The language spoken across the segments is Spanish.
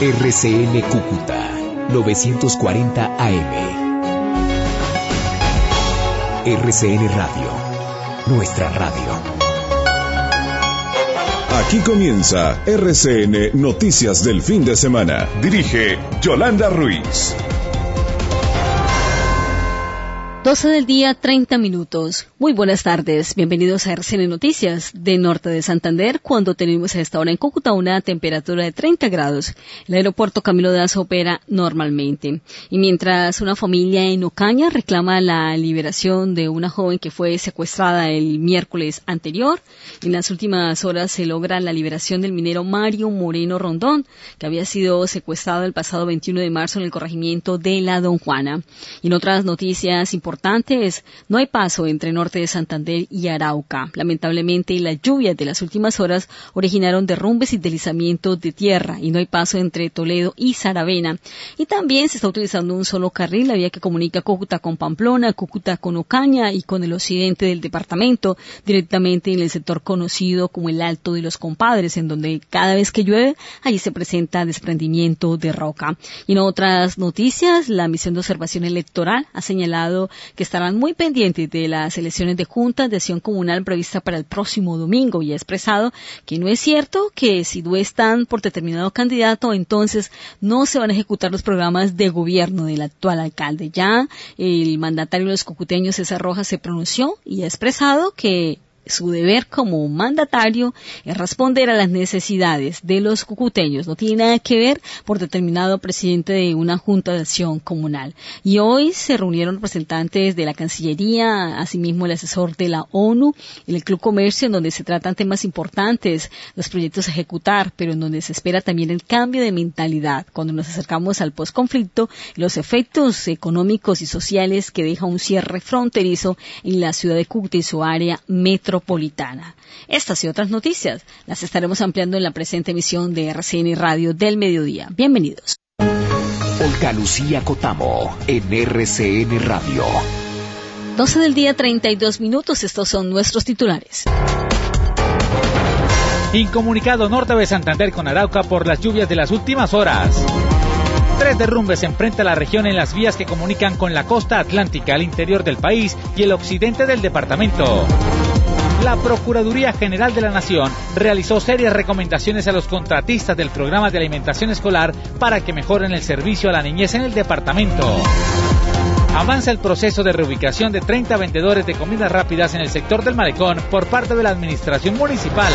RCN Cúcuta 940 AM. RCN Radio, nuestra radio. Aquí comienza RCN Noticias del Fin de Semana. Dirige Yolanda Ruiz. 12 del día, 30 minutos. Muy buenas tardes. Bienvenidos a RCN Noticias de Norte de Santander, cuando tenemos a esta hora en Cúcuta una temperatura de 30 grados. El aeropuerto Camilo Daza opera normalmente. Y mientras una familia en Ocaña reclama la liberación de una joven que fue secuestrada el miércoles anterior, en las últimas horas se logra la liberación del minero Mario Moreno Rondón, que había sido secuestrado el pasado 21 de marzo en el corregimiento de la Don Juana. Y en otras noticias importantes, no hay paso entre Norte de Santander y Arauca. Lamentablemente, las lluvias de las últimas horas originaron derrumbes y deslizamientos de tierra, y no hay paso entre Toledo y Saravena. Y también se está utilizando un solo carril, la vía que comunica Cúcuta con Pamplona, Cúcuta con Ocaña y con el occidente del departamento, directamente en el sector conocido como el Alto de los Compadres, en donde cada vez que llueve, allí se presenta desprendimiento de roca. Y en otras noticias, la misión de observación electoral ha señalado que estarán muy pendientes de las elecciones de juntas de acción comunal prevista para el próximo domingo, y ha expresado que no es cierto que si no están por determinado candidato, entonces no se van a ejecutar los programas de gobierno del actual alcalde. Ya el mandatario de los cucuteños, César Rojas, se pronunció y ha expresado que su deber como mandatario es responder a las necesidades de los cucuteños. No tiene nada que ver por determinado presidente de una junta de acción comunal. Y hoy se reunieron representantes de la Cancillería, asimismo el asesor de la ONU, en el Club Comercio, en donde se tratan temas importantes, los proyectos a ejecutar, pero en donde se espera también el cambio de mentalidad cuando nos acercamos al posconflicto, los efectos económicos y sociales que deja un cierre fronterizo en la ciudad de Cúcuta y su área metropolitana. Estas y otras noticias las estaremos ampliando en la presente emisión de RCN Radio del Mediodía. Bienvenidos. Olga Lucía Cotamo en RCN Radio. 12 del día, 32 minutos. Estos son nuestros titulares. Incomunicado Norte de Santander con Arauca por las lluvias de las últimas horas. 3 derrumbes enfrenta la región en las vías que comunican con la costa atlántica, el interior del país y el occidente del departamento. La Procuraduría General de la Nación realizó serias recomendaciones a los contratistas del programa de alimentación escolar para que mejoren el servicio a la niñez en el departamento. Avanza el proceso de reubicación de 30 vendedores de comidas rápidas en el sector del Malecón por parte de la administración municipal.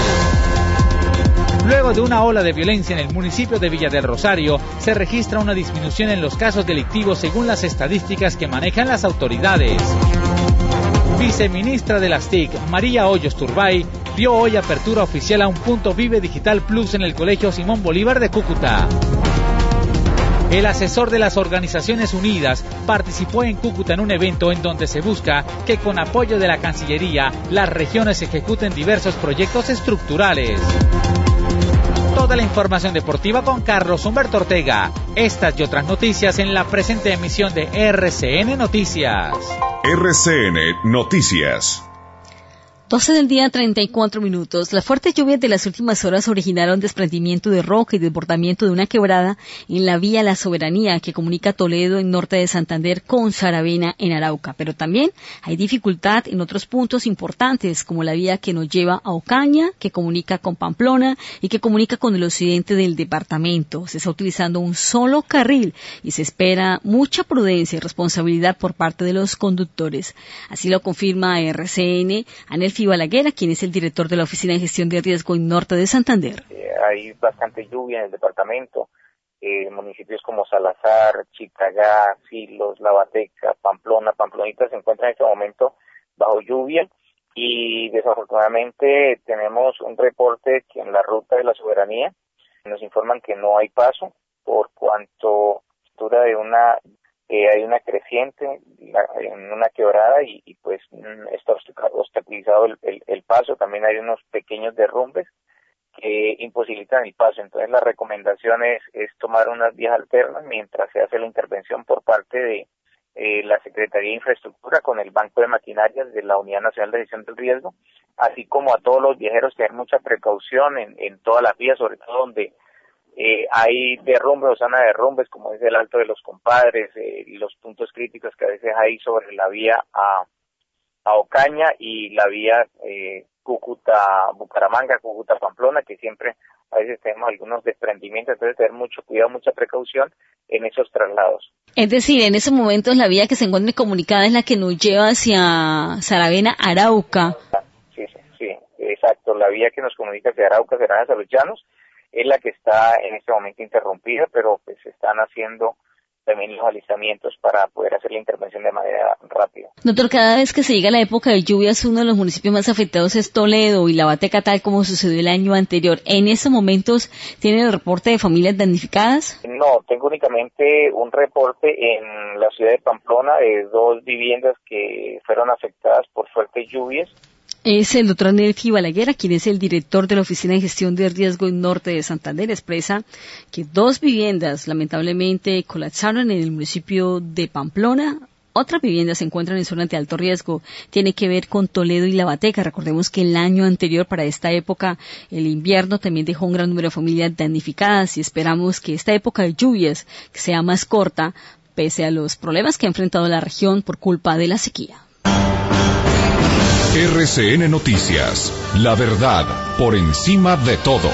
Luego de una ola de violencia en el municipio de Villa del Rosario, se registra una disminución en los casos delictivos según las estadísticas que manejan las autoridades. Viceministra de las TIC, María Hoyos Turbay, dio hoy apertura oficial a un punto Vive Digital Plus en el Colegio Simón Bolívar de Cúcuta. El asesor de las Organizaciones Unidas participó en Cúcuta en un evento en donde se busca que con apoyo de la Cancillería las regiones ejecuten diversos proyectos estructurales. Toda la información deportiva con Carlos Humberto Ortega. Estas y otras noticias en la presente emisión de RCN Noticias. RCN Noticias. 12 del día, 34 minutos. Las fuertes lluvias de las últimas horas originaron desprendimiento de roca y desbordamiento de una quebrada en la vía La Soberanía que comunica Toledo en Norte de Santander con Saravena en Arauca. Pero también hay dificultad en otros puntos importantes, como la vía que nos lleva a Ocaña, que comunica con Pamplona y que comunica con el occidente del departamento. Se está utilizando un solo carril y se espera mucha prudencia y responsabilidad por parte de los conductores. Así lo confirma RCN Anelfi Balaguer, quien es el director de la Oficina de Gestión de Riesgo en Norte de Santander. Hay bastante lluvia en el departamento. Municipios como Salazar, Chitagá, Silos, La Bateca, Pamplona, Pamplonita se encuentran en este momento bajo lluvia y desafortunadamente tenemos un reporte que en la ruta de la Soberanía nos informan que no hay paso por cuanto altura de hay una creciente en una quebrada y pues está obstaculizado el paso. También hay unos pequeños derrumbes que imposibilitan el paso. Entonces la recomendación es tomar unas vías alternas mientras se hace la intervención por parte de la Secretaría de Infraestructura con el Banco de Maquinarias de la Unidad Nacional de Gestión del Riesgo, así como a todos los viajeros que hay mucha precaución en todas las vías, sobre todo donde hay derrumbes o zona de derrumbes, como es el Alto de los Compadres, los puntos críticos que a veces hay sobre la vía a Ocaña y la vía Cúcuta-Bucaramanga, Cúcuta-Pamplona, que siempre a veces tenemos algunos desprendimientos, entonces tener mucho cuidado, mucha precaución en esos traslados. Es decir, en esos momentos la vía que se encuentra comunicada es la que nos lleva hacia Saravena, Arauca. Sí, exacto, la vía que nos comunica hacia Arauca, Saravena, a los Llanos, es la que está en este momento interrumpida, pero pues se están haciendo también los alisamientos para poder hacer la intervención de manera rápida. Doctor, cada vez que se llega la época de lluvias, uno de los municipios más afectados es Toledo y Lavateca, tal como sucedió el año anterior. ¿En estos momentos tiene el reporte de familias damnificadas? No, tengo únicamente un reporte en la ciudad de Pamplona de 2 viviendas que fueron afectadas por fuertes lluvias. Es el doctor Nelky Balaguer, quien es el director de la Oficina de Gestión de Riesgo en Norte de Santander, expresa que 2 viviendas lamentablemente colapsaron en el municipio de Pamplona. Otras viviendas se encuentran en zonas de alto riesgo. Tiene que ver con Toledo y Lavateca. Recordemos que el año anterior, para esta época, el invierno también dejó un gran número de familias damnificadas y esperamos que esta época de lluvias sea más corta, pese a los problemas que ha enfrentado la región por culpa de la sequía. RCN Noticias, la verdad por encima de todo.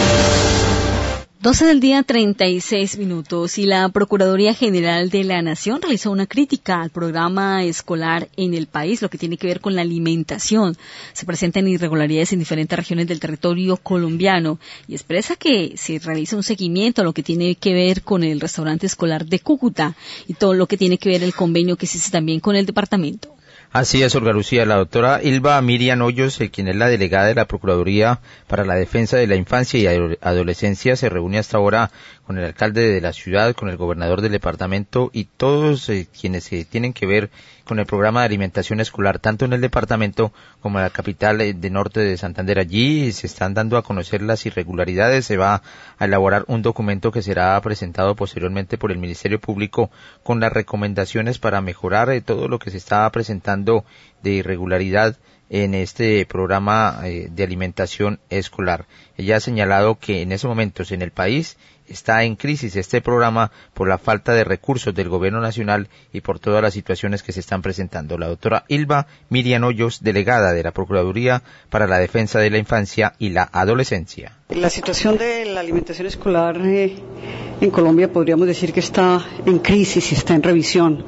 12 del día, 36 minutos, y la Procuraduría General de la Nación realizó una crítica al programa escolar en el país, lo que tiene que ver con la alimentación. Se presentan irregularidades en diferentes regiones del territorio colombiano y expresa que se realiza un seguimiento a lo que tiene que ver con el restaurante escolar de Cúcuta y todo lo que tiene que ver el convenio que existe también con el departamento. Así es, Olga Lucía. La doctora Ilva Miriam Hoyos, quien es la delegada de la Procuraduría para la Defensa de la Infancia y Adolescencia, se reúne hasta ahora con el alcalde de la ciudad, con el gobernador del departamento y todos quienes tienen que ver con el programa de alimentación escolar, tanto en el departamento como en la capital de Norte de Santander. Allí se están dando a conocer las irregularidades. Se va a elaborar un documento que será presentado posteriormente por el Ministerio Público con las recomendaciones para mejorar todo lo que se está presentando de irregularidad en este programa de alimentación escolar. Ella ha señalado que en esos momentos en el país está en crisis este programa por la falta de recursos del gobierno nacional y por todas las situaciones que se están presentando. La doctora Ilva Miriam Hoyos, delegada de la Procuraduría para la Defensa de la Infancia y la Adolescencia. La situación de la alimentación escolar en Colombia podríamos decir que está en crisis y está en revisión.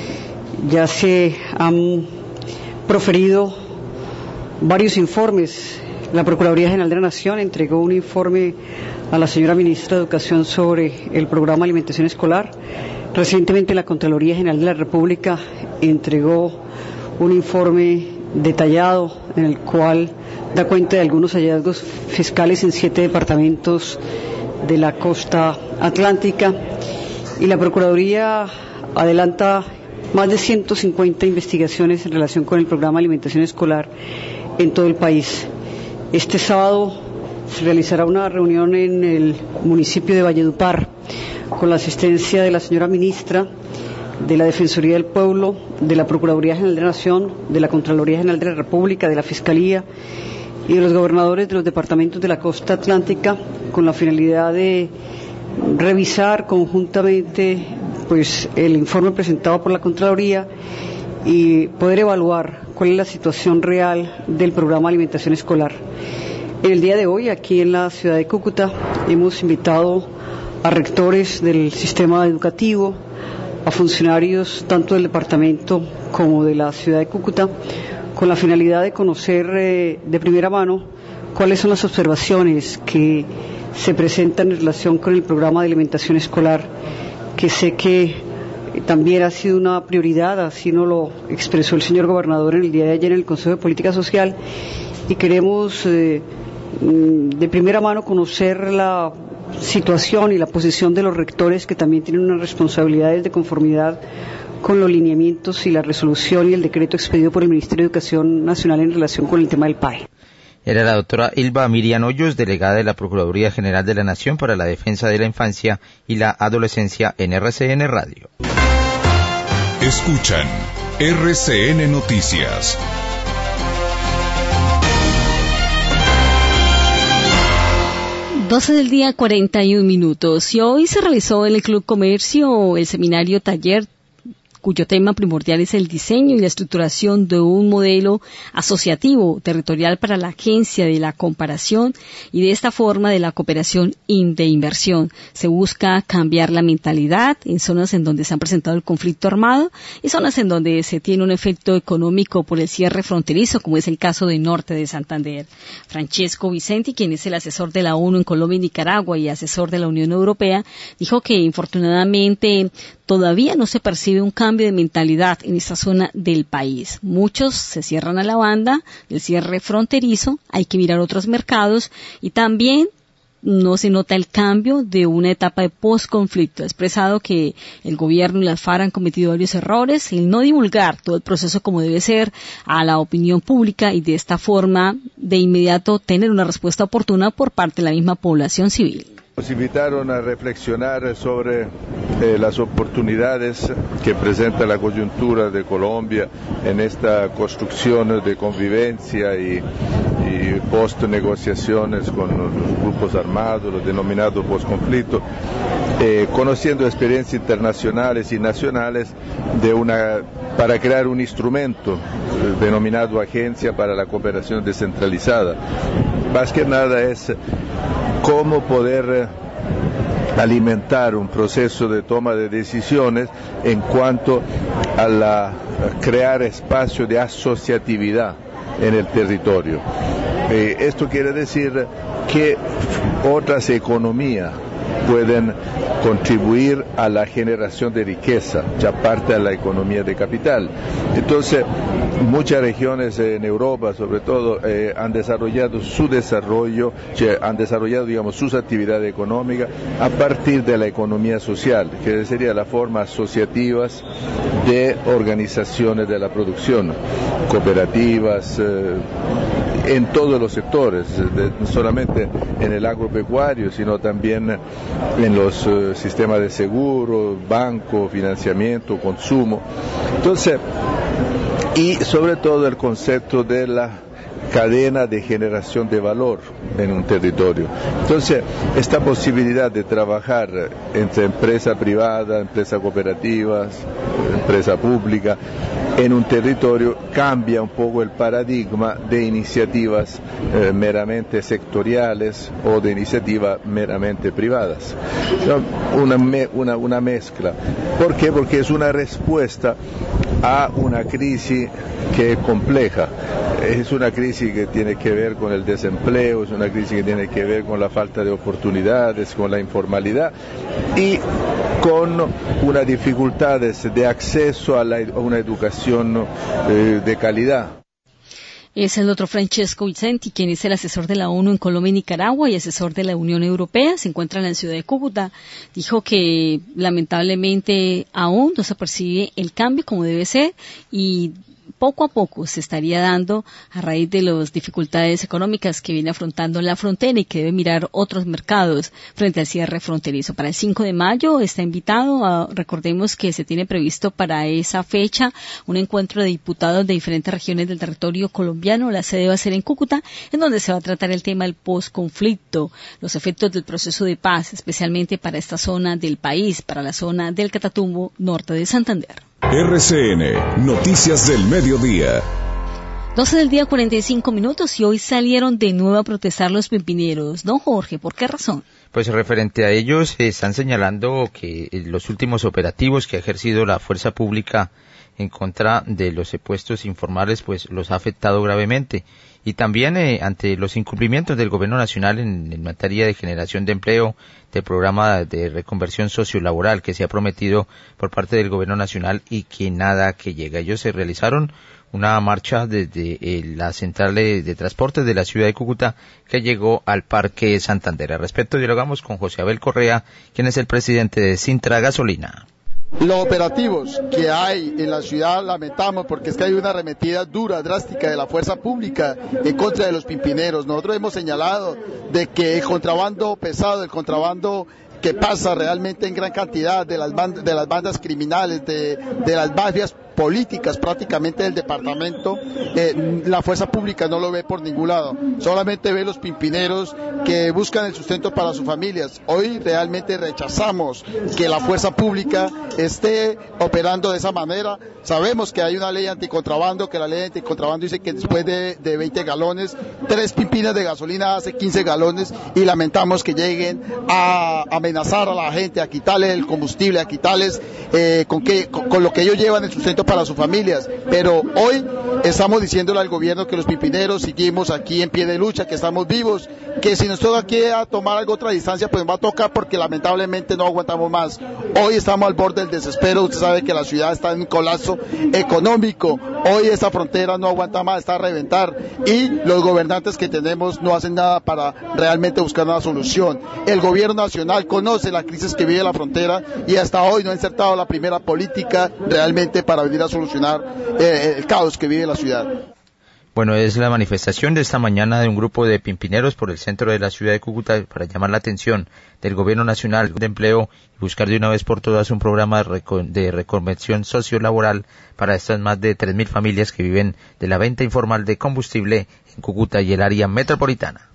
Ya se han proferido varios informes. La Procuraduría General de la Nación entregó un informe a la señora ministra de Educación sobre el programa de alimentación escolar. Recientemente la Contraloría General de la República entregó un informe detallado en el cual da cuenta de algunos hallazgos fiscales en 7 departamentos de la costa atlántica, y la Procuraduría adelanta más de 150 investigaciones en relación con el programa de alimentación escolar en todo el país. Este sábado se realizará una reunión en el municipio de Valledupar con la asistencia de la señora ministra, de la Defensoría del Pueblo, de la Procuraduría General de la Nación, de la Contraloría General de la República, de la Fiscalía y de los gobernadores de los departamentos de la costa atlántica, con la finalidad de revisar conjuntamente el informe presentado por la Contraloría y poder evaluar cuál es la situación real del programa de alimentación escolar. En el día de hoy, aquí en la ciudad de Cúcuta, hemos invitado a rectores del sistema educativo, a funcionarios tanto del departamento como de la ciudad de Cúcuta, con la finalidad de conocer de primera mano cuáles son las observaciones que se presentan en relación con el programa de alimentación escolar, que sé que también ha sido una prioridad, así nos lo expresó el señor gobernador en el día de ayer en el Consejo de Política Social, y queremos de primera mano conocer la situación y la posición de los rectores, que también tienen unas responsabilidades de conformidad con los lineamientos y la resolución y el decreto expedido por el Ministerio de Educación Nacional en relación con el tema del PAE. Era la doctora Ilva Miriam Hoyos, delegada de la Procuraduría General de la Nación para la Defensa de la Infancia y la Adolescencia en RCN Radio. Escuchan RCN Noticias. 12 del día, 41 minutos. Y hoy se realizó en el Club Comercio el seminario taller cuyo tema primordial es el diseño y la estructuración de un modelo asociativo territorial para la agencia de la comparación y de esta forma de la cooperación de inversión. Se busca cambiar la mentalidad en zonas en donde se han presentado el conflicto armado y zonas en donde se tiene un efecto económico por el cierre fronterizo, como es el caso de Norte de Santander. Francesco Vicenti, quien es el asesor de la ONU en Colombia y Nicaragua y asesor de la Unión Europea, dijo que infortunadamente todavía no se percibe un cambio de mentalidad en esta zona del país. Muchos se cierran a la banda del cierre fronterizo, hay que mirar otros mercados y también no se nota el cambio de una etapa de post-conflicto. Ha expresado que el gobierno y las FARC han cometido varios errores en no divulgar todo el proceso como debe ser a la opinión pública y de esta forma de inmediato tener una respuesta oportuna por parte de la misma población civil. Nos invitaron a reflexionar sobre las oportunidades que presenta la coyuntura de Colombia en esta construcción de convivencia y post-negociaciones con los grupos armados, los denominados post-conflicto, conociendo experiencias internacionales y nacionales para crear un instrumento denominado Agencia para la Cooperación Descentralizada. Más que nada es cómo poder alimentar un proceso de toma de decisiones en cuanto a crear espacio de asociatividad en el territorio. Esto quiere decir que otras economías pueden contribuir a la generación de riqueza, ya parte de la economía de capital. Entonces, muchas regiones en Europa, sobre todo, han desarrollado sus actividades económicas a partir de la economía social, que sería la forma asociativas de organizaciones de la producción, cooperativas, en todos los sectores, no solamente en el agropecuario, sino también en los sistemas de seguro, banco, financiamiento, consumo. Entonces, y sobre todo el concepto de la cadena de generación de valor en un territorio. Entonces, esta posibilidad de trabajar entre empresa privada, empresas cooperativas, empresa pública, en un territorio cambia un poco el paradigma de iniciativas meramente sectoriales o de iniciativas meramente privadas. Una mezcla. ¿Por qué? Porque es una respuesta a una crisis que es compleja. Es una crisis que tiene que ver con el desempleo, es una crisis que tiene que ver con la falta de oportunidades, con la informalidad y con unas dificultades de acceso a una educación de calidad. Es el otro Francesco Vicenti, quien es el asesor de la ONU en Colombia y Nicaragua y asesor de la Unión Europea. Se encuentra en la ciudad de Cúcuta. Dijo que lamentablemente aún no se percibe el cambio como debe ser y poco a poco se estaría dando a raíz de las dificultades económicas que viene afrontando la frontera y que debe mirar otros mercados frente al cierre fronterizo. Para el 5 de mayo está invitado, recordemos que se tiene previsto para esa fecha un encuentro de diputados de diferentes regiones del territorio colombiano. La sede va a ser en Cúcuta, en donde se va a tratar el tema del posconflicto, los efectos del proceso de paz, especialmente para esta zona del país, para la zona del Catatumbo, norte de Santander. RCN, Noticias del Mediodía. 12 del día, 45 minutos y hoy salieron de nuevo a protestar los pimpineros. Don Jorge, ¿por qué razón? Pues referente a ellos, están señalando que los últimos operativos que ha ejercido la fuerza pública en contra de los puestos informales, pues los ha afectado gravemente. Y también ante los incumplimientos del gobierno nacional en materia de generación de empleo, del programa de reconversión sociolaboral que se ha prometido por parte del gobierno nacional y que nada que llega. Ellos se realizaron una marcha desde la central de transportes de la ciudad de Cúcuta que llegó al Parque Santander. Al respecto dialogamos con José Abel Correa, quien es el presidente de Sintra Gasolina. Los operativos que hay en la ciudad lamentamos porque es que hay una arremetida dura, drástica de la fuerza pública en contra de los pimpineros. Nosotros hemos señalado de que el contrabando pesado, el contrabando que pasa realmente en gran cantidad de las bandas criminales, de las mafias políticas prácticamente del departamento, la fuerza pública no lo ve por ningún lado, solamente ve los pimpineros que buscan el sustento para sus familias. Hoy realmente rechazamos que la fuerza pública esté operando de esa manera. Sabemos que hay una ley anticontrabando, que la ley anticontrabando dice que después de 20 galones, 3 pimpinas de gasolina hace 15 galones, y lamentamos que lleguen a amenazar a la gente, a quitarles el combustible, a quitarles con lo que ellos llevan el sustento para sus familias. Pero hoy estamos diciéndole al gobierno que los pimpineros seguimos aquí en pie de lucha, que estamos vivos, que si nos toca aquí a tomar algo otra distancia, pues nos va a tocar, porque lamentablemente no aguantamos más. Hoy estamos al borde del desespero. Usted sabe que la ciudad está en un colapso económico. Hoy esta frontera no aguanta más, está a reventar, y los gobernantes que tenemos no hacen nada para realmente buscar una solución. El gobierno nacional conoce la crisis que vive la frontera y hasta hoy no ha insertado la primera política realmente para venir a solucionar el caos que vive la ciudad. Bueno, es la manifestación de esta mañana de un grupo de pimpineros por el centro de la ciudad de Cúcuta para llamar la atención del gobierno nacional de empleo y buscar de una vez por todas un programa de reconversión sociolaboral para estas más de 3.000 familias que viven de la venta informal de combustible en Cúcuta y el área metropolitana.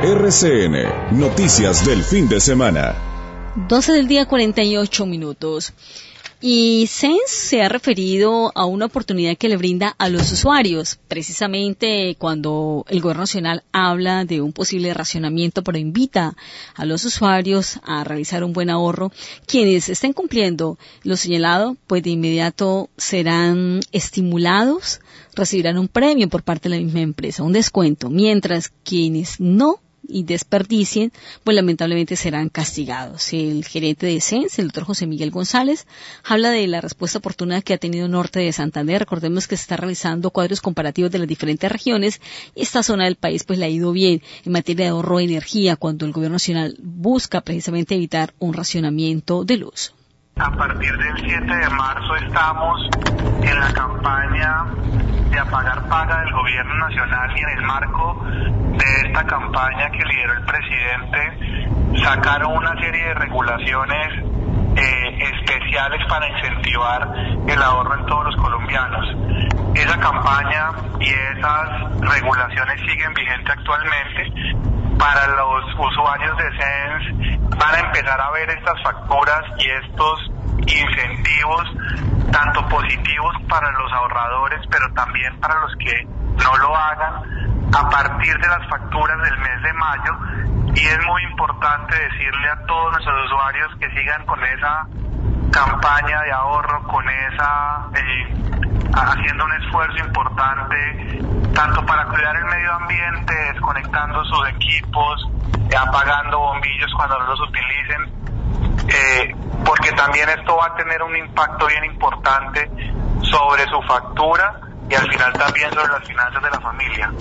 RCN, noticias del fin de semana. 12 del día, 48 minutos. Y SENS se ha referido a una oportunidad que le brinda a los usuarios, precisamente cuando el gobierno nacional habla de un posible racionamiento, pero invita a los usuarios a realizar un buen ahorro. Quienes estén cumpliendo lo señalado, pues de inmediato serán estimulados, recibirán un premio por parte de la misma empresa, un descuento, mientras quienes no y desperdicien, pues lamentablemente serán castigados. El gerente de SENS, el doctor José Miguel González, habla de la respuesta oportuna que ha tenido Norte de Santander. Recordemos que se está realizando cuadros comparativos de las diferentes regiones y esta zona del país pues le ha ido bien en materia de ahorro de energía cuando el gobierno nacional busca precisamente evitar un racionamiento de luz. A partir del 7 de marzo estamos en la campaña de apagar paga del gobierno nacional, y en el marco de esta campaña que lideró el presidente sacaron una serie de regulaciones especiales para incentivar el ahorro en todos los colombianos. Esa campaña y esas regulaciones siguen vigentes actualmente. Para los usuarios de SENS van a empezar a ver estas facturas y estos incentivos, tanto positivos para los ahorradores, pero también para los que no lo hagan, a partir de las facturas del mes de mayo. Y es muy importante decirle a todos nuestros usuarios que sigan con esa campaña de ahorro, con esa haciendo un esfuerzo importante, tanto para cuidar el medio ambiente, desconectando sus equipos, apagando bombillos cuando no los utilicen, porque también esto va a tener un impacto bien importante sobre su factura y al final también sobre las finanzas de la familia.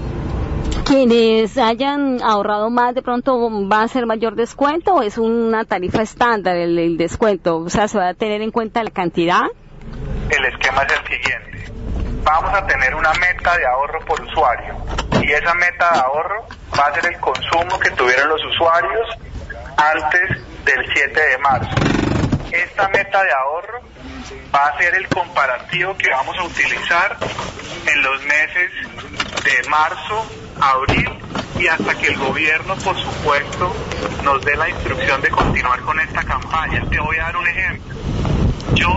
Quienes hayan ahorrado más, de pronto va a ser mayor descuento, o es una tarifa estándar el descuento, o sea, se va a tener en cuenta la cantidad. El esquema es el siguiente: vamos a tener una meta de ahorro por usuario, y esa meta de ahorro va a ser el consumo que tuvieron los usuarios antes del 7 de marzo. Esta meta de ahorro va a ser el comparativo que vamos a utilizar en los meses de marzo, abril y hasta que el gobierno, por supuesto, nos dé la instrucción de continuar con esta campaña. Te voy a dar un ejemplo. Yo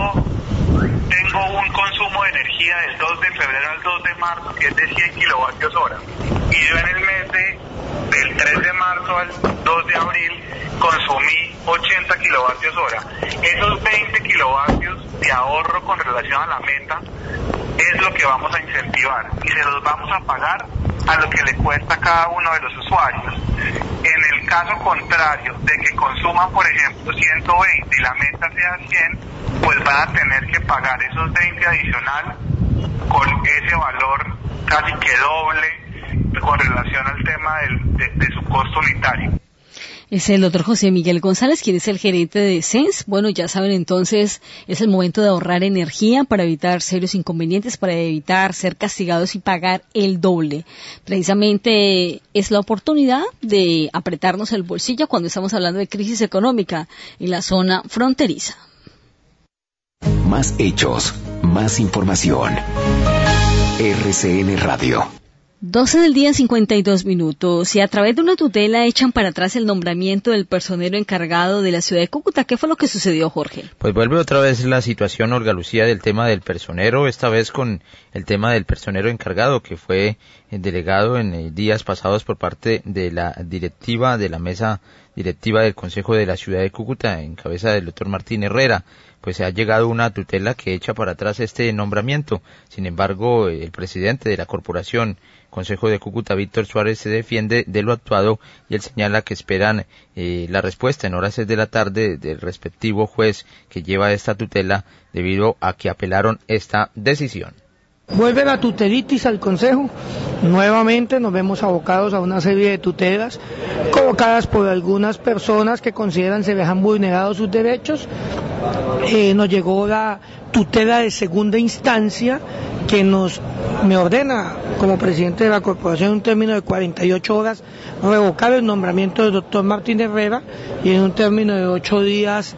tengo un consumo de energía del 2 de febrero al 2 de marzo que es de 100 kilovatios hora, y yo en el mes del 3 de marzo al 2 de abril consumí 80 kilovatios hora. Esos 20 kilovatios de ahorro con relación a la meta es lo que vamos a incentivar y se los vamos a pagar a lo que le cuesta a cada uno de los usuarios. En el caso contrario de que consuman, por ejemplo, 120 y la meta sea 100, pues van a tener que pagar esos 20 adicional con ese valor casi que doble con relación al tema de su costo unitario. Es el doctor José Miguel González, quien es el gerente de SENS. Bueno, ya saben entonces, es el momento de ahorrar energía para evitar serios inconvenientes, para evitar ser castigados y pagar el doble. Precisamente es la oportunidad de apretarnos el bolsillo cuando estamos hablando de crisis económica en la zona fronteriza. Más hechos, Más información. RCN Radio. 12 del día, 52 minutos. Y a través de una tutela echan para atrás el nombramiento del personero encargado de la ciudad de Cúcuta. ¿Qué fue lo que sucedió, Jorge? Pues vuelve otra vez la situación, Olga Lucía, del tema del personero, esta vez con el tema del personero encargado, que fue delegado en días pasados por parte de la directiva, de la mesa directiva del Consejo de la Ciudad de Cúcuta, en cabeza del doctor Martín Herrera. Pues se ha llegado una tutela que echa para atrás este nombramiento. Sin embargo, el presidente de la corporación Consejo de Cúcuta, Víctor Suárez, se defiende de lo actuado y él señala que esperan la respuesta en horas de la tarde del respectivo juez que lleva esta tutela debido a que apelaron esta decisión. Vuelve la tutelitis al Consejo, nuevamente nos vemos abocados a una serie de tutelas colocadas por algunas personas que consideran se vean vulnerados sus derechos. Nos llegó la tutela de segunda instancia que me ordena como presidente de la corporación en un término de 48 horas revocar el nombramiento del doctor Martín Herrera y en un término de 8 días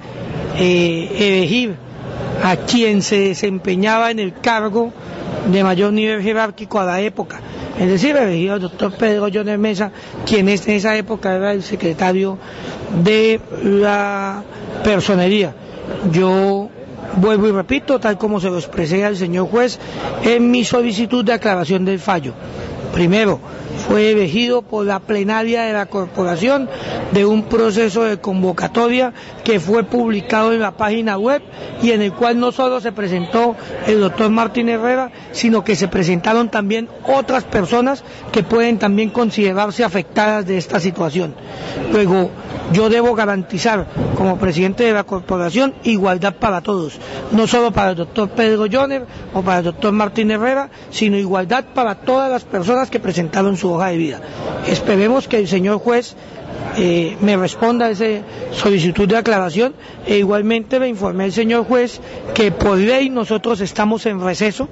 elegir a quien se desempeñaba en el cargo de mayor nivel jerárquico a la época, es decir, elegir al doctor Pedro Jones Mesa, quien en esa época era el secretario de la personería. Yo vuelvo y repito, tal como se lo expresé al señor juez en mi solicitud de aclaración del fallo. Primero, fue elegido por la plenaria de la corporación de un proceso de convocatoria que fue publicado en la página web y en el cual no solo se presentó el doctor Martín Herrera, sino que se presentaron también otras personas que pueden también considerarse afectadas de esta situación. Luego, yo debo garantizar como presidente de la corporación igualdad para todos, no solo para el doctor Pedro Joner o para el doctor Martín Herrera, sino igualdad para todas las personas que presentaron su hoja de vida. Esperemos que el señor juez me responda a esa solicitud de aclaración e igualmente le informé al señor juez que por ley nosotros estamos en receso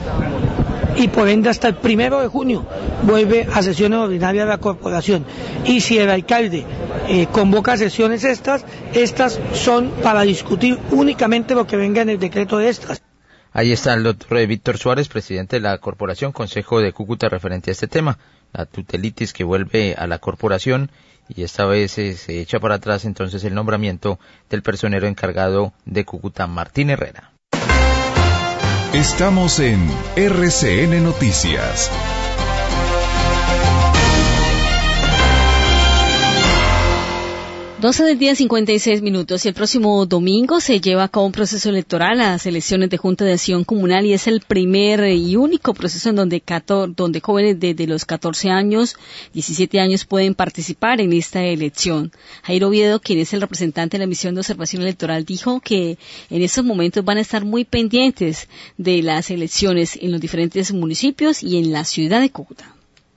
y por ende hasta el 1 de junio vuelve a sesiones ordinarias de la corporación. Y si el alcalde convoca sesiones estas son para discutir únicamente lo que venga en el decreto de estas. Ahí está el doctor Víctor Suárez, presidente de la corporación Consejo de Cúcuta, referente a este tema, la tutelitis que vuelve a la corporación y esta vez se echa para atrás entonces el nombramiento del personero encargado de Cúcuta, Martín Herrera. Estamos en RCN Noticias. 12 del día, 56 minutos, y el próximo domingo se lleva a cabo un proceso electoral a las elecciones de Junta de Acción Comunal y es el primer y único proceso en donde jóvenes desde los 14 años, 17 años pueden participar en esta elección. Jairo Oviedo, quien es el representante de la misión de observación electoral, dijo que en estos momentos van a estar muy pendientes de las elecciones en los diferentes municipios y en la ciudad de Cúcuta.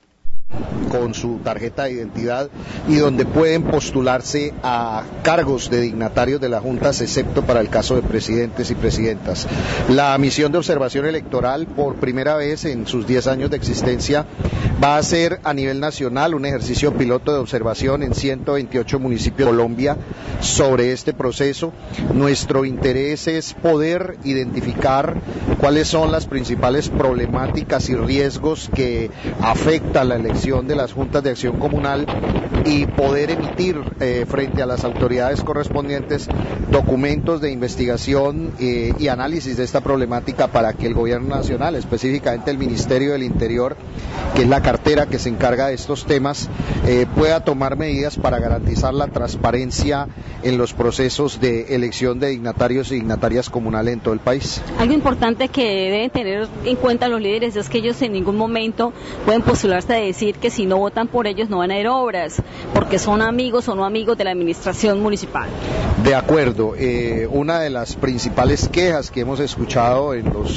Con su tarjeta de identidad y donde pueden postularse a cargos de dignatarios de las juntas, excepto para el caso de presidentes y presidentas. La misión de observación electoral, por primera vez en sus 10 años de existencia, va a ser a nivel nacional un ejercicio piloto de observación en 128 municipios de Colombia sobre este proceso. Nuestro interés es poder identificar cuáles son las principales problemáticas y riesgos que afectan la elección de las juntas de acción comunal y poder emitir frente a las autoridades correspondientes documentos de investigación y análisis de esta problemática para que el gobierno nacional, específicamente el Ministerio del Interior, que es la cartera que se encarga de estos temas, pueda tomar medidas para garantizar la transparencia en los procesos de elección de dignatarios y dignatarias comunales en todo el país. Algo importante que deben tener en cuenta los líderes es que ellos en ningún momento pueden postularse a decir que si no votan por ellos no van a ir obras, porque son amigos o no amigos de la administración municipal. De acuerdo, una de las principales quejas que hemos escuchado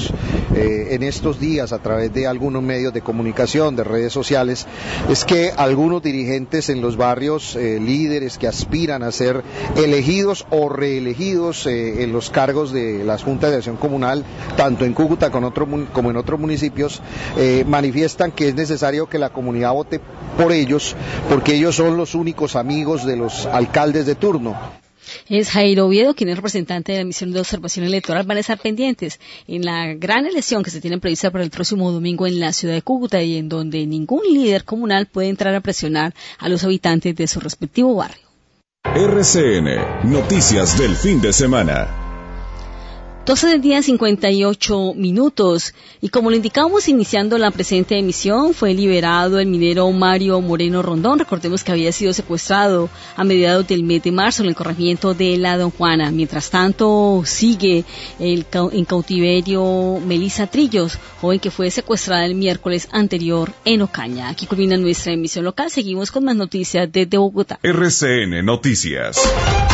en estos días a través de algunos medios de comunicación, de redes sociales, es que algunos dirigentes en los barrios, líderes que aspiran a ser elegidos o reelegidos en los cargos de las juntas de acción comunal, tanto en Cúcuta como en otros municipios, manifiestan que es necesario que la comunidad vote por ellos, porque ellos son los únicos amigos de los alcaldes de turno. Es Jairo Oviedo, quien es representante de la misión de observación electoral. Van a estar pendientes en la gran elección que se tiene prevista para el próximo domingo en la ciudad de Cúcuta y en donde ningún líder comunal puede entrar a presionar a los habitantes de su respectivo barrio. RCN, noticias del fin de semana. 12 del día, 58 minutos. Y como lo indicamos iniciando la presente emisión, fue liberado el minero Mario Moreno Rondón. Recordemos que había sido secuestrado a mediados del mes de marzo en el corregimiento de la Don Juana. Mientras tanto, sigue en cautiverio Melissa Trillos, joven que fue secuestrada el miércoles anterior en Ocaña. Aquí culmina nuestra emisión local. Seguimos con más noticias desde Bogotá. RCN Noticias.